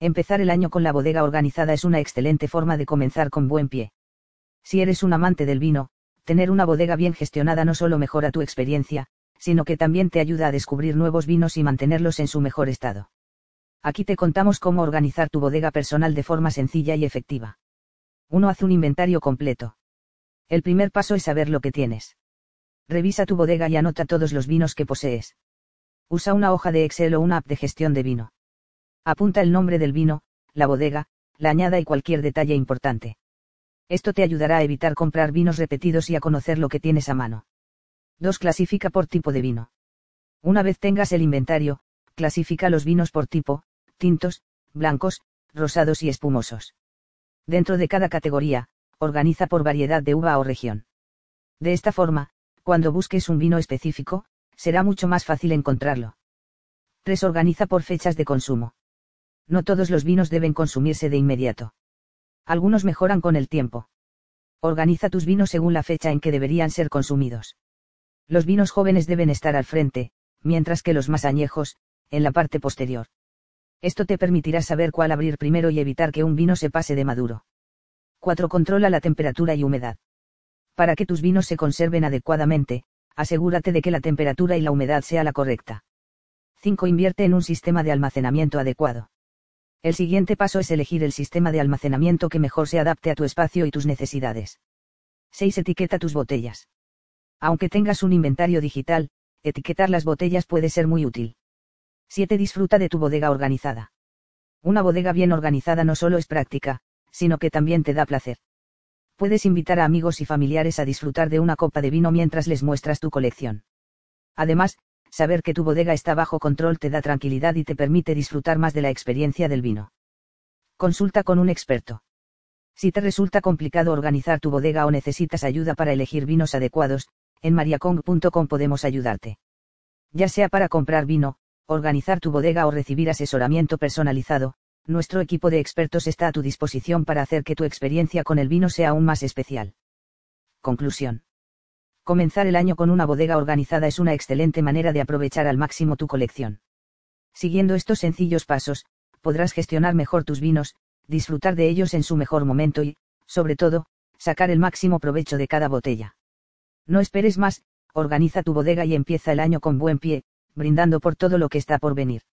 Empezar el año con la bodega organizada es una excelente forma de comenzar con buen pie. Si eres un amante del vino, tener una bodega bien gestionada no solo mejora tu experiencia, sino que también te ayuda a descubrir nuevos vinos y mantenerlos en su mejor estado. Aquí te contamos cómo organizar tu bodega personal de forma sencilla y efectiva. 1. Haz un inventario completo. El primer paso es saber lo que tienes. Revisa tu bodega y anota todos los vinos que posees. Usa una hoja de Excel o una app de gestión de vino. Apunta el nombre del vino, la bodega, la añada y cualquier detalle importante. Esto te ayudará a evitar comprar vinos repetidos y a conocer lo que tienes a mano. 2. Clasifica por tipo de vino. Una vez tengas el inventario, clasifica los vinos por tipo: tintos, blancos, rosados y espumosos. Dentro de cada categoría, organiza por variedad de uva o región. De esta forma, cuando busques un vino específico, será mucho más fácil encontrarlo. 3. Organiza por fechas de consumo. No todos los vinos deben consumirse de inmediato. Algunos mejoran con el tiempo. Organiza tus vinos según la fecha en que deberían ser consumidos. Los vinos jóvenes deben estar al frente, mientras que los más añejos, en la parte posterior. Esto te permitirá saber cuál abrir primero y evitar que un vino se pase de maduro. 4. Controla la temperatura y humedad. Para que tus vinos se conserven adecuadamente, asegúrate de que la temperatura y la humedad sea la correcta. 5. Invierte en un sistema de almacenamiento adecuado. El siguiente paso es elegir el sistema de almacenamiento que mejor se adapte a tu espacio y tus necesidades. 6. Etiqueta tus botellas. Aunque tengas un inventario digital, etiquetar las botellas puede ser muy útil. 7. Disfruta de tu bodega organizada. Una bodega bien organizada no solo es práctica, sino que también te da placer. Puedes invitar a amigos y familiares a disfrutar de una copa de vino mientras les muestras tu colección. Además, saber que tu bodega está bajo control te da tranquilidad y te permite disfrutar más de la experiencia del vino. Consulta con un experto. Si te resulta complicado organizar tu bodega o necesitas ayuda para elegir vinos adecuados, en mariacong.com podemos ayudarte. Ya sea para comprar vino, organizar tu bodega o recibir asesoramiento personalizado, nuestro equipo de expertos está a tu disposición para hacer que tu experiencia con el vino sea aún más especial. Conclusión. Comenzar el año con una bodega organizada es una excelente manera de aprovechar al máximo tu colección. Siguiendo estos sencillos pasos, podrás gestionar mejor tus vinos, disfrutar de ellos en su mejor momento y, sobre todo, sacar el máximo provecho de cada botella. No esperes más, organiza tu bodega y empieza el año con buen pie, brindando por todo lo que está por venir.